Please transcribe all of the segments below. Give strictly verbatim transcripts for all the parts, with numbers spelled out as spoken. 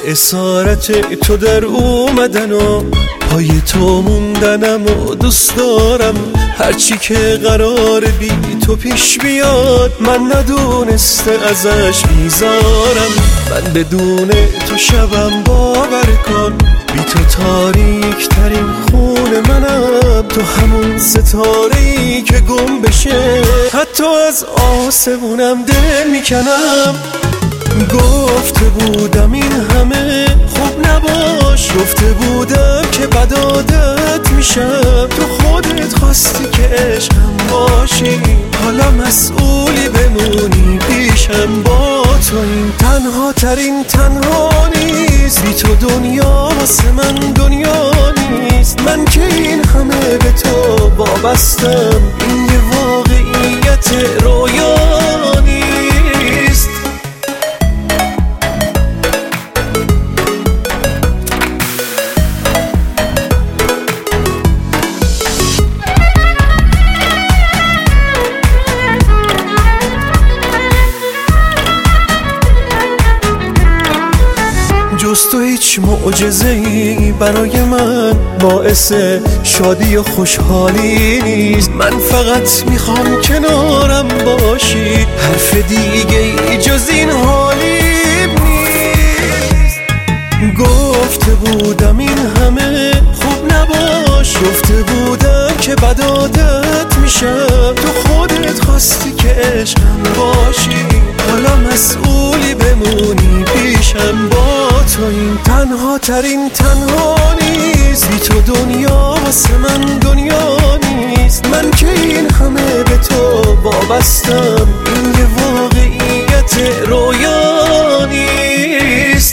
به اسارت تو در اومدن و پای تو موندنم و دوست دارم. هرچی که قرار بی تو پیش بیاد من ندونسته ازش میذارم. من بدون تو شبم باور کن، بی تو تاریک ترین خون منم. تو همون ستاره‌ای که گم بشه حتی از آسمونم دل میکنم. گفته بودم این همه خوب نباش، گفته بودم که بد عادت میشم. تو خودت خواستی که عشقم باشی، حالا مسئولی بمونی پیشم. با تو این تنها ترین تنها نیست، بی تو دنیا واسه من دنیا نیست. من که این همه به تو وابستم، این یه واقعیت رویا نیست. جز تو هیچ معجزه‌ای برای من باعث شادی و خوشحالی نیست. من فقط میخوام کنارم باشی، حرف دیگه ای جز این حالیم نیست. گفته بودم این همه خوب نباش، گفته بودم که بد عادت میشم. تو خودت خواستی که عشقم باشی، حالا مسئولی بمونی پیشم. با تو این تنها ترین تنها نیست، بی تو دنیا واسه من دنیا نیست. من که این همه به تو وابستم، این یه واقعیت رویا نیست.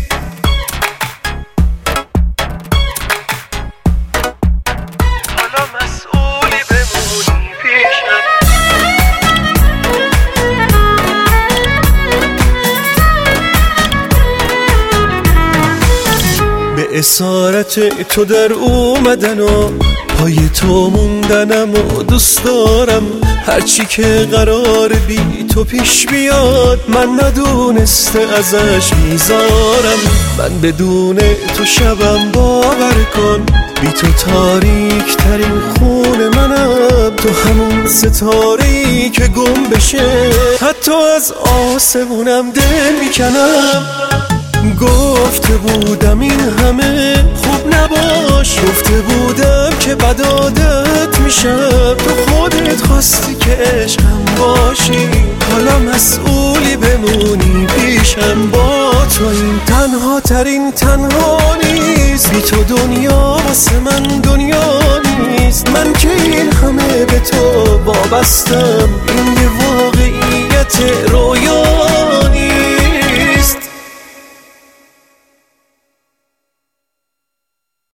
حالا مسئولی بمونی پیشم. به اسارت تو در اومدن و پای تو موندنم و دوست دارم. هرچی که قرار بی تو پیش بیاد من ندونسته ازش میذارم. من بدون تو شبم باور کن، بی تو تاریک ترین خون منم. تو همون ستاره‌ای که گم بشه حتی از آسمونم دل میکنم. گفته بودم این همه خوب نباش، گفته بودم که بد عادت میشم. تو خودت خواستی که عشقم باشی، حالا مسئولی بمونی پیشم. با تو این تنها ترین تنها نیست، بی تو دنیا واسه من دنیا نیست. من که این همه به تو وابستم، این یه واقعیت رویا